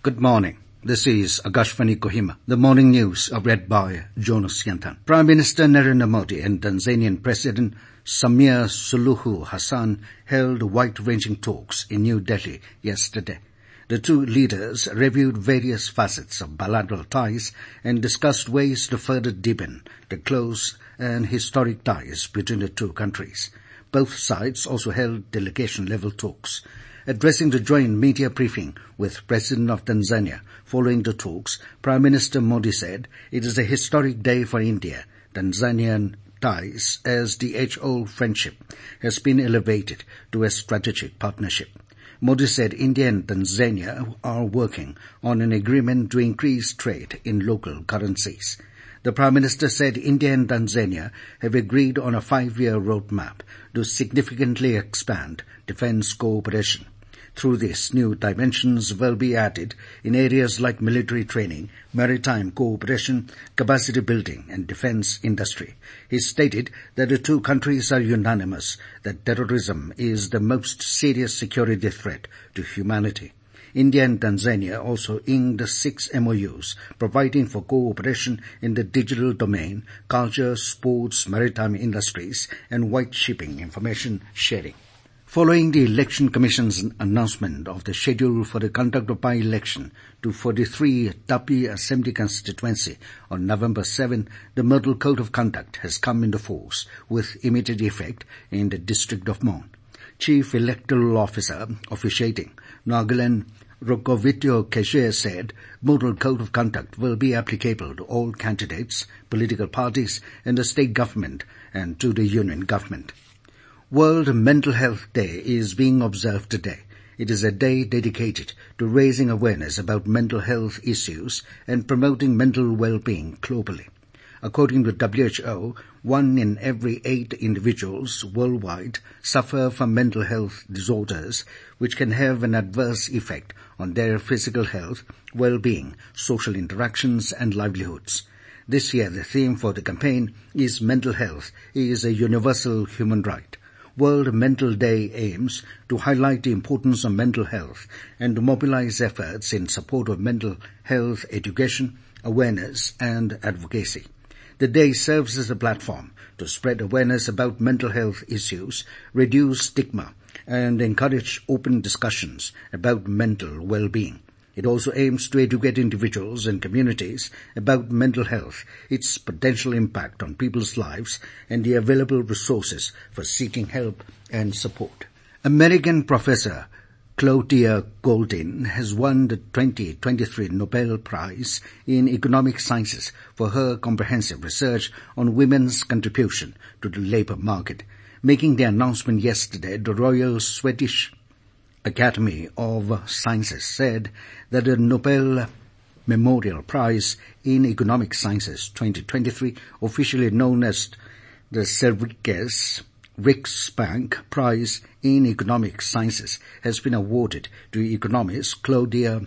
Good morning. This is Akashvani Kohima. The morning news are read by Jonas Yantan. Prime Minister Narendra Modi and Tanzanian President Samia Suluhu Hassan held wide-ranging talks in New Delhi yesterday. The two leaders reviewed various facets of bilateral ties and discussed ways to further deepen the close and historic ties between the two countries. Both sides also held delegation-level talks. Addressing the joint media briefing with President of Tanzania following the talks, Prime Minister Modi said, "It is a historic day for India. Tanzanian ties, as the age-old friendship, has been elevated to a strategic partnership." Modi said India and Tanzania are working on an agreement to increase trade in local currencies. The Prime Minister said India and Tanzania have agreed on a 5-year roadmap to significantly expand defence cooperation. Through this, new dimensions will be added in areas like military training, maritime cooperation, capacity building and defence industry. He stated that the two countries are unanimous that terrorism is the most serious security threat to humanity. India and Tanzania also inked 6 MOUs providing for cooperation in the digital domain, culture, sports, maritime industries, and white shipping information sharing. Following the Election Commission's announcement of the schedule for the conduct of by-election to 43 Tapi Assembly constituency on November 7, the Model Code of Conduct has come into force with immediate effect in the district of Mon. Chief Electoral Officer officiating, Nagaland Rokhovityo Keshe said Model Code of Conduct will be applicable to all candidates, political parties and the state government and to the union government. World Mental Health Day is being observed today. It is a day dedicated to raising awareness about mental health issues and promoting mental well-being globally. According to WHO, 1 in every 8 individuals worldwide suffer from mental health disorders, which can have an adverse effect on their physical health, well-being, social interactions and livelihoods. This year, the theme for the campaign is Mental Health is a Universal Human Right. World Mental Day aims to highlight the importance of mental health and to mobilize efforts in support of mental health education, awareness and advocacy. The day serves as a platform to spread awareness about mental health issues, reduce stigma, and encourage open discussions about mental well-being. It also aims to educate individuals and communities about mental health, its potential impact on people's lives, and the available resources for seeking help and support. American professor Claudia Goldin has won the 2023 Nobel Prize in Economic Sciences for her comprehensive research on women's contribution to the labour market. Making the announcement yesterday, the Royal Swedish Academy of Sciences said that the Nobel Memorial Prize in Economic Sciences 2023, officially known as the Sveriges Riksbank Prize in Economic Sciences, has been awarded to economist Claudia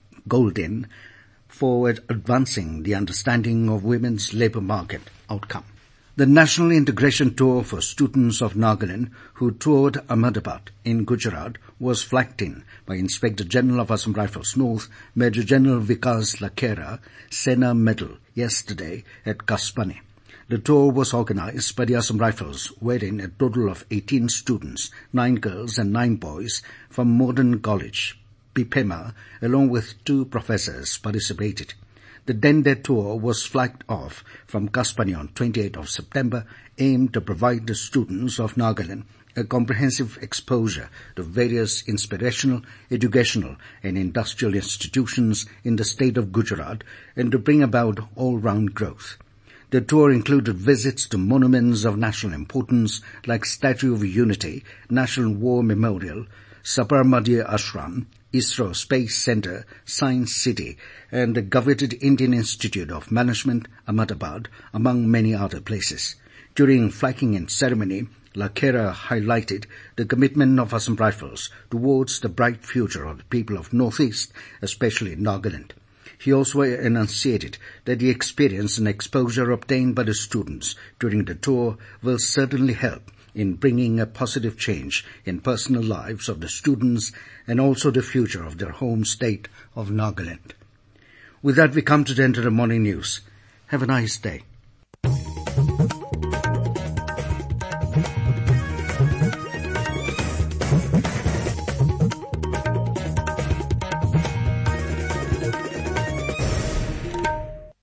Goldin for advancing the understanding of women's labour market outcome. The National Integration Tour for students of Nagaland who toured Ahmedabad in Gujarat was flagged in by Inspector General of Assam Rifles North, Major General Vikas Lakhera, Sena Medal yesterday at Kaspani. The tour was organized by the Assam Rifles, wherein a total of 18 students, 9 girls and 9 boys from Modern College, Pipema, along with 2 professors participated. The 10-day tour was flagged off from Kaspani on 28th of September, aimed to provide the students of Nagaland a comprehensive exposure to various inspirational, educational and industrial institutions in the state of Gujarat and to bring about all-round growth. The tour included visits to monuments of national importance like Statue of Unity, National War Memorial, Sabarmati Ashram, ISRO Space Center, Science City, and the coveted Indian Institute of Management, Ahmedabad, among many other places. During flagging and ceremony, Lakhera highlighted the commitment of Assam Rifles towards the bright future of the people of Northeast, especially Nagaland. He also enunciated that the experience and exposure obtained by the students during the tour will certainly help in bringing a positive change in personal lives of the students and also the future of their home state of Nagaland. With that, we come to the end of the morning news. Have a nice day.